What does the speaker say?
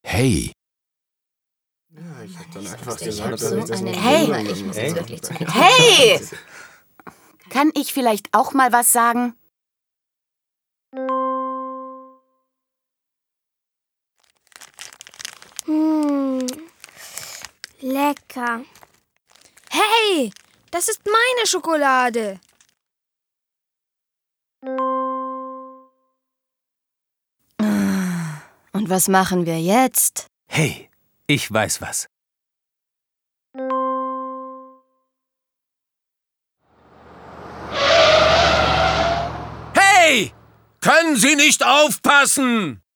Hey. Ja, ich hab dann einfach gesagt, dass ich das nicht Hey! will. Ich muss jetzt wirklich zu Ende. Hey! Kann ich vielleicht auch mal was sagen? Lecker. Hey, das ist meine Schokolade. Und was machen wir jetzt? Hey, ich weiß was. Hey! Können Sie nicht aufpassen?